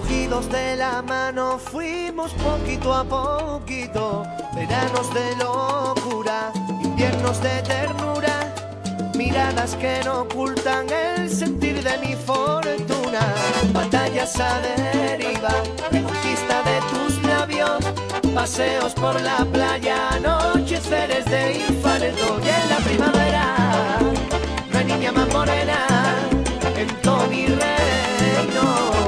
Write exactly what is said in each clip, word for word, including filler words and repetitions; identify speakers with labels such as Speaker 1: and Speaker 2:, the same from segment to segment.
Speaker 1: Cogidos de la mano fuimos poquito a poquito, veranos de locura, inviernos de ternura, miradas que no ocultan el sentir de mi fortuna, batallas a deriva, reconquista de tus labios, paseos por la playa, anocheceres de infarto. Y en la primavera no hay niña más morena en todo mi reino.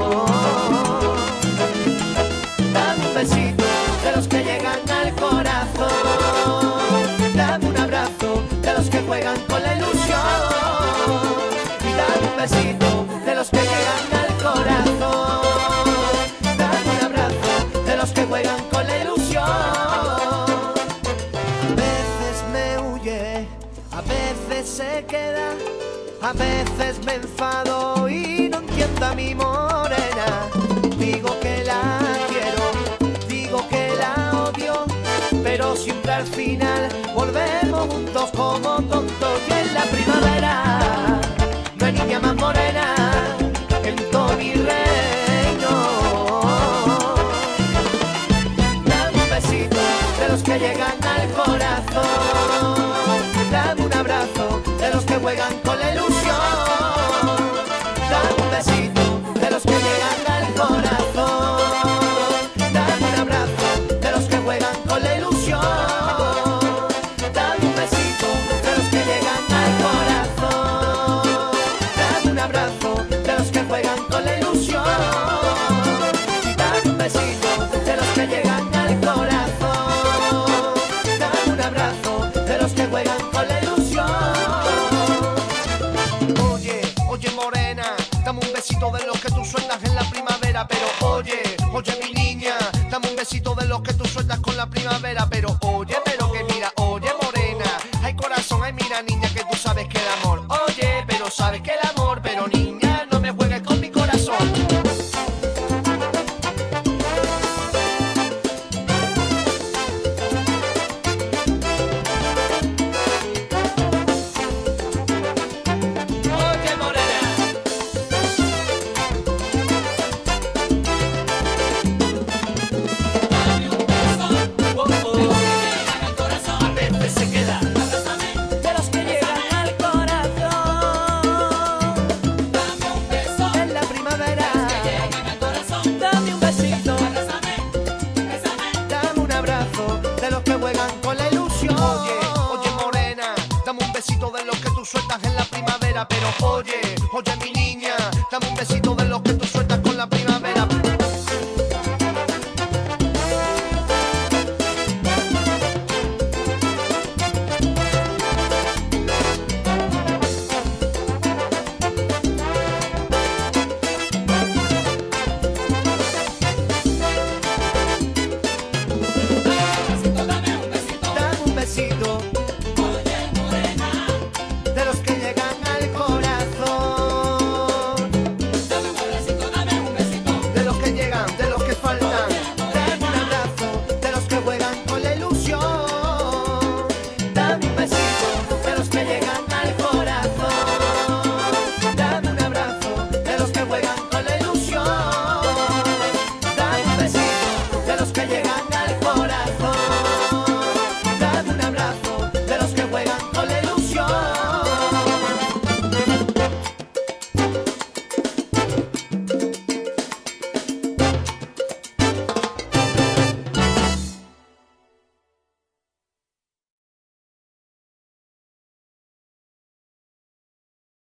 Speaker 1: Dame un besito de los que llegan al corazón, dame un abrazo de los que juegan con la ilusión, y dame un besito de los que llegan al corazón, dame un abrazo de los que juegan con la ilusión. A veces me huye, a veces se queda, a veces me enfado y no entiendo a mi morena. Digo que la quiero, digo que la odio, pero siempre al final volvemos juntos como tontos. Y en la primavera no hay niña más morena en todo mi reino. Dame un besito de los que llegan al corazón, dame un abrazo de los que juegan con la ilusión, dame un besito de los que llegan al corazón, dame un abrazo de los que juegan con la ilusión, dame un besito de los que llegan al corazón, dame un abrazo de los que juegan con la ilusión, dame un besito de los que llegan al corazón, dame un abrazo de los que juegan con la ilusión. Oye, oye morena, dame un besito de los que tú sueltas en la primavera, pero oye, oye mi niña, dame un besito de los que tú sueltas con la primavera, pero oye, pero que mira, oye morena, hay corazón, ay mira niña, que tú sabes que el amor, oye, pero sabes que el amor, pero niña, no me juegues con mi corazón. Oye morena, dame un beso, oh, oh, de los que llegan al corazón, a veces se queda, abrázame, de los que llegan al corazón, dame un beso, en la primavera, de los que llegan al corazón, dame un besito, abrázame, bésame, dame un abrazo de los que juegan con la ilusión. Oye, oye morena, dame un besito de los que tú sueltas en la primavera, pero oye, oye mi niña, dame un besito de los que tú sueltas con la primavera. Dame un besito